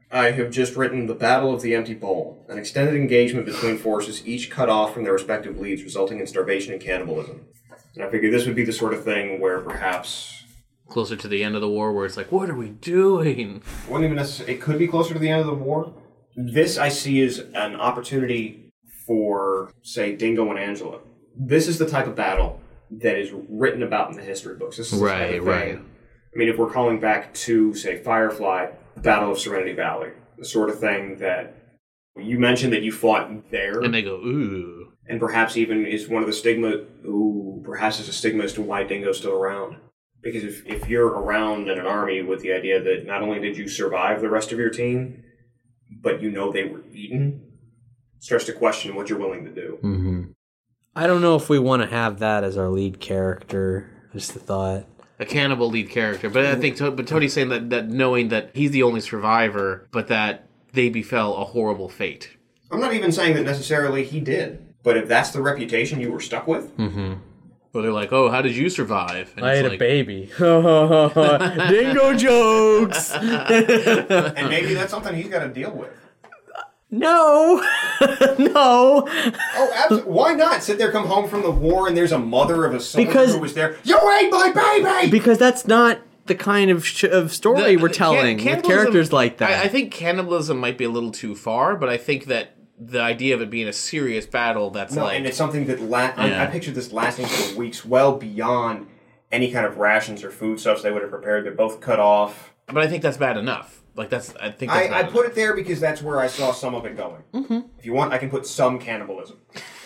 I have just written The Battle of the Empty Bowl, an extended engagement between forces each cut off from their respective leads, resulting in starvation and cannibalism. And I figured this would be the sort of thing where perhaps... Closer to the end of the war, where it's like, what are we doing? It wouldn't even necessarily... It could be closer to the end of the war. This I see as an opportunity for, say, Dingo and Angela. This is the type of battle that is written about in the history books. This is the Right, type of right. thing. I mean, if we're calling back to, say, Firefly, the Battle of Serenity Valley, the sort of thing that you mentioned that you fought there. And they go, ooh. And perhaps even is one of the stigma, ooh, perhaps is a stigma as to why Dingo's still around. Because if, if you're around in an army with the idea that not only did you survive the rest of your team, but you know they were eaten, it starts to question what you're willing to do. Mm-hmm. I don't know if we want to have that as our lead character. Just the thought. A cannibal lead character. But I think but Tony's saying that, that knowing that he's the only survivor, but that they befell a horrible fate. I'm not even saying that necessarily he did. But if that's the reputation you were stuck with... Mm-hmm. Well, they're like, oh, how did you survive? And I had like, a baby. Dingo jokes! And maybe that's something he's got to deal with. No! No! Oh, absolutely. Why not? Sit there, come home from the war, and there's a mother of a soldier Because- who was there. You ate my baby! Because that's not the kind of sh- of story The- we're the telling can- with cannibalism- characters like that. I, I think cannibalism might be a little too far, but I think that the idea of it being a serious battle that's No, like... and it's something that la- I, Yeah. I picture this lasting for weeks, well beyond any kind of rations or foodstuffs they would have prepared. They're both cut off. But I think that's bad enough. Like, that's... I think that's I, bad I put it there because that's where I saw some of it going. Mm-hmm. If you want, I can put some cannibalism.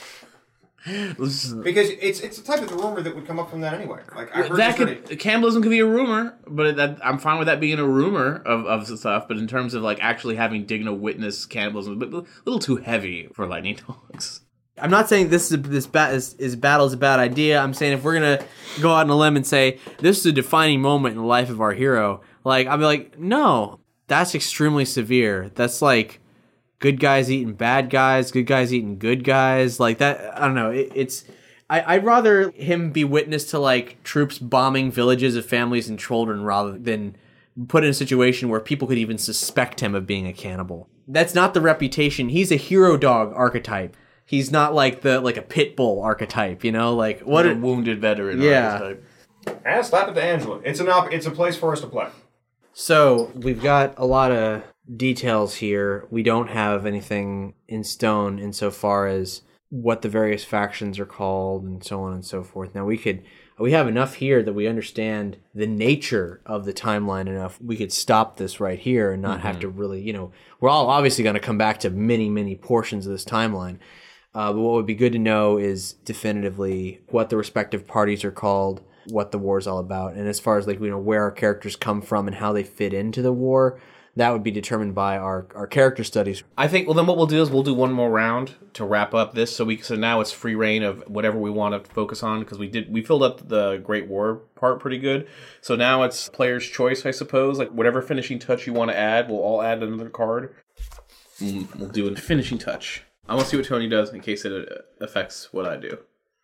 Because it's it's the type of rumor that would come up from that anyway. Like I heard that this could cannibalism could be a rumor, but that, I'm fine with that being a rumor of, of stuff. But in terms of like actually having Digno witness cannibalism, a little too heavy for Lightning Dogs. I'm not saying this is this bat is, is battle is a bad idea. I'm saying if we're gonna go out on a limb and say this is a defining moment in the life of our hero, like I'd be like, no, that's extremely severe. That's like good guys eating bad guys, good guys eating good guys, like that. I don't know. It, it's I, I'd rather him be witness to like troops bombing villages of families and children rather than put in a situation where people could even suspect him of being a cannibal. That's not the reputation. He's a hero dog archetype. He's not like the like a pit bull archetype, you know, like what a a wounded veteran. Yeah. Archetype. And slap it to Angela. It's an op- It's a place for us to play. So we've got a lot of details here. We don't have anything in stone insofar as what the various factions are called and so on and so forth. Now we could we have enough here that we understand the nature of the timeline enough. We could stop this right here and not mm-hmm. have to really, you know, we're all obviously going to come back to many, many portions of this timeline. Uh, but what would be good to know is definitively what the respective parties are called, what the war is all about, and as far as like you know where our characters come from and how they fit into the war, that would be determined by our, our character studies. I think. Well, then what we'll do is we'll do one more round to wrap up this. So we so now it's free reign of whatever we want to focus on because we did we filled up the Great War part pretty good. So now it's player's choice, I suppose. Like whatever finishing touch you want to add, we'll all add another card. We'll, we'll do a finishing touch. I want to see what Tony does in case it affects what I do.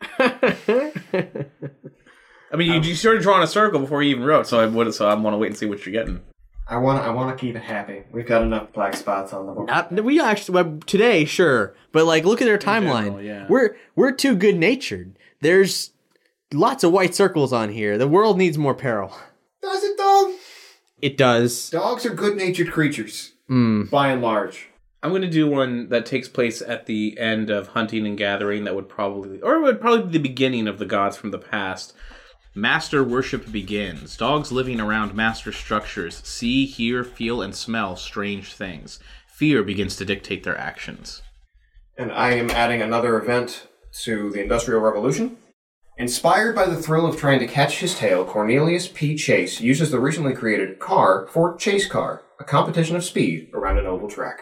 I mean, you, you started drawing a circle before you even wrote, so I would. So I want to wait and see what you're getting. I want. I want to keep it happy. We've got enough black spots on the board. Not, we actually well, today, sure, but like, look at their timeline. general, yeah. We're we're too good natured. There's lots of white circles on here. The world needs more peril. Does it though? It does. Dogs are good-natured creatures, Mm. by and large. I'm going to do one that takes place at the end of Hunting and Gathering. That would probably, or it would probably be the beginning of the gods from the past. Master worship begins. Dogs living around master structures see, hear, feel, and smell strange things. Fear begins to dictate their actions. And I am adding another event to the Industrial Revolution. Inspired by the thrill of trying to catch his tail, Cornelius P. Chase uses the recently created car for Chase Car, a competition of speed around an oval track.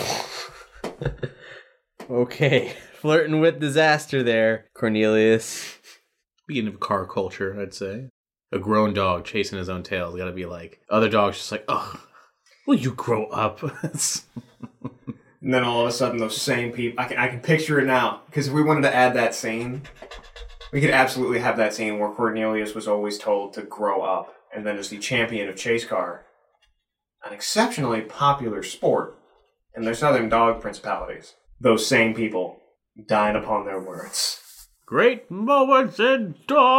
Okay, flirting with disaster there, Cornelius. Beginning of car culture, I'd say. A grown dog chasing his own tail has got to be like, other dogs just like, ugh, will you grow up? And then all of a sudden, those same people, I can, I can picture it now. Because if we wanted to add that scene, we could absolutely have that scene where Cornelius was always told to grow up. And then as the champion of Chase Car, an exceptionally popular sport in their southern dog principalities. Those same people died upon their words. Great moments in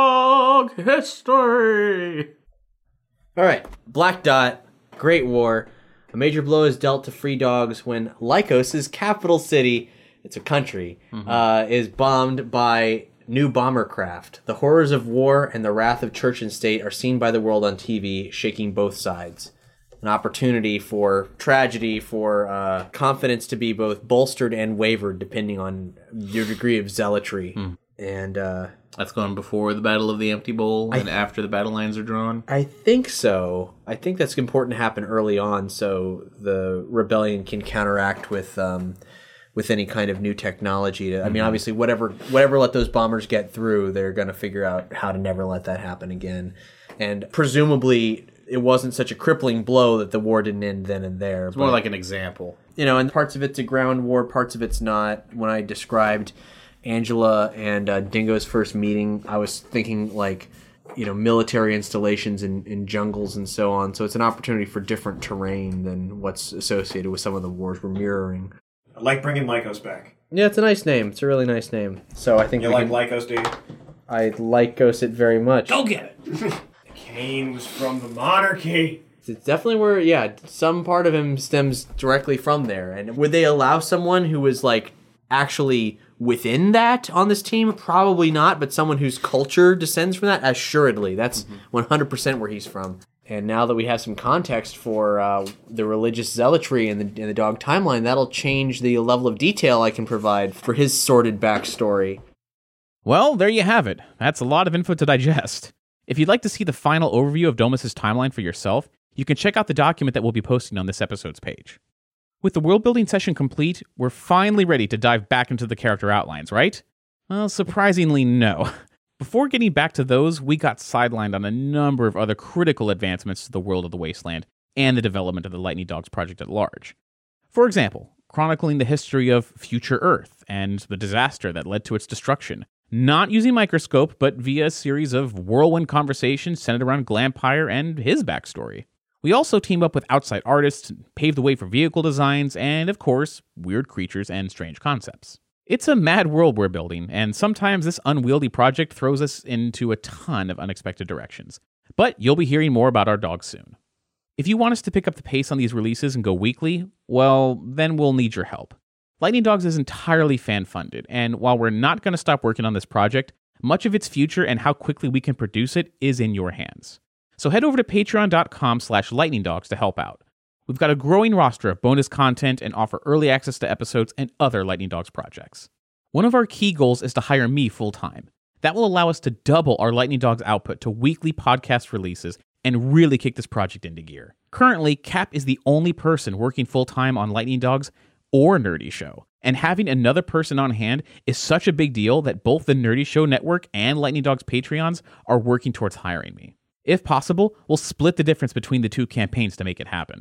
dog history. All right, Black Dot, Great War. A major blow is dealt to free dogs when Lycos' capital city, it's a country, mm-hmm. uh, is bombed by new bomber craft. The horrors of war and the wrath of church and state are seen by the world on T V, shaking both sides. An opportunity for tragedy, for uh, confidence to be both bolstered and wavered depending on your degree of zealotry. Mm. And uh, that's going before the Battle of the Empty Bowl and th- after the battle lines are drawn? I think so. I think that's important to happen early on so the rebellion can counteract with um, with any kind of new technology. To, I mean, obviously, whatever whatever let those bombers get through, they're going to figure out how to never let that happen again. And presumably, it wasn't such a crippling blow that the war didn't end then and there. It's but, more like an example. You know, and parts of it's a ground war, parts of it's not. When I described Angela and uh, Dingo's first meeting, I was thinking like, you know, military installations in, in jungles and so on. So it's an opportunity for different terrain than what's associated with some of the wars we're mirroring. I like bringing Lycos back. Yeah, it's a nice name. It's a really nice name. So I think you like can, Lycos, do you? I Lycos it very much. Go get it. Cain was from the monarchy. It's definitely where, yeah, some part of him stems directly from there. And would they allow someone who was like actually within that on this team? Probably not, but someone whose culture descends from that? Assuredly. That's mm-hmm. one hundred percent where he's from. And now that we have some context for uh, the religious zealotry in the, in the dog timeline, that'll change the level of detail I can provide for his sordid backstory. Well, there you have it. That's a lot of info to digest. If you'd like to see the final overview of Domus's timeline for yourself, you can check out the document that we'll be posting on this episode's page. With the world-building session complete, we're finally ready to dive back into the character outlines, right? Well, surprisingly, no. Before getting back to those, we got sidelined on a number of other critical advancements to the world of the Wasteland and the development of the Lightning Dogs project at large. For example, chronicling the history of future Earth and the disaster that led to its destruction, not using Microscope, but via a series of whirlwind conversations centered around Glampire and his backstory. We also team up with outside artists, pave the way for vehicle designs, and of course, weird creatures and strange concepts. It's a mad world we're building, and sometimes this unwieldy project throws us into a ton of unexpected directions. But you'll be hearing more about our dogs soon. If you want us to pick up the pace on these releases and go weekly, well, then we'll need your help. Lightning Dogs is entirely fan-funded, and while we're not going to stop working on this project, much of its future and how quickly we can produce it is in your hands. So head over to patreon.com slash lightningdogs to help out. We've got a growing roster of bonus content and offer early access to episodes and other Lightning Dogs projects. One of our key goals is to hire me full-time. That will allow us to double our Lightning Dogs output to weekly podcast releases and really kick this project into gear. Currently, Cap is the only person working full-time on Lightning Dogs or Nerdy Show, and having another person on hand is such a big deal that both the Nerdy Show Network and Lightning Dogs Patreons are working towards hiring me. If possible, we'll split the difference between the two campaigns to make it happen.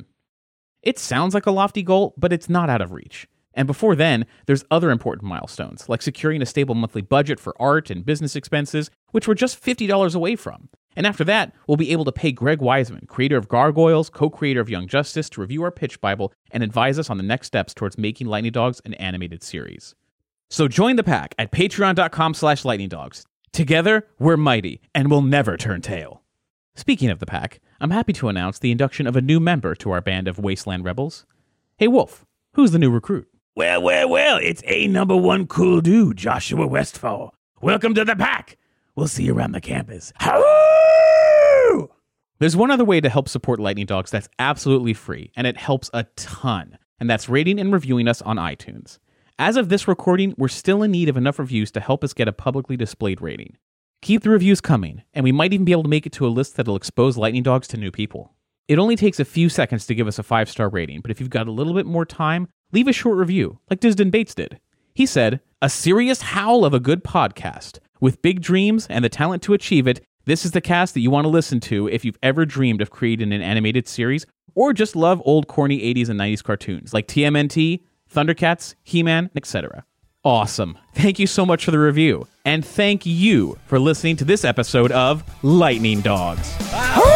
It sounds like a lofty goal, but it's not out of reach. And before then, there's other important milestones, like securing a stable monthly budget for art and business expenses, which we're just fifty dollars away from. And after that, we'll be able to pay Greg Wiseman, creator of Gargoyles, co-creator of Young Justice, to review our pitch Bible and advise us on the next steps towards making Lightning Dogs an animated series. So join the pack at patreon.com slash lightningdogs. Together, we're mighty, and we'll never turn tail. Speaking of the pack, I'm happy to announce the induction of a new member to our band of Wasteland Rebels. Hey Wolf, who's the new recruit? Well, well, well, it's a number one cool dude, Joshua Westfall. Welcome to the pack. We'll see you around the campus. Howoo! There's one other way to help support Lightning Dogs that's absolutely free, and it helps a ton, and that's rating and reviewing us on iTunes. As of this recording, we're still in need of enough reviews to help us get a publicly displayed rating. Keep the reviews coming, and we might even be able to make it to a list that'll expose Lightning Dogs to new people. It only takes a few seconds to give us a five-star rating, but if you've got a little bit more time, leave a short review, like Disden Bates did. He said, "A serious howl of a good podcast. With big dreams and the talent to achieve it, this is the cast that you want to listen to if you've ever dreamed of creating an animated series, or just love old corny eighties and nineties cartoons, like T M N T, Thundercats, He-Man, et cetera" Awesome. Thank you so much for the review. And thank you for listening to this episode of Lightning Dogs. Wow.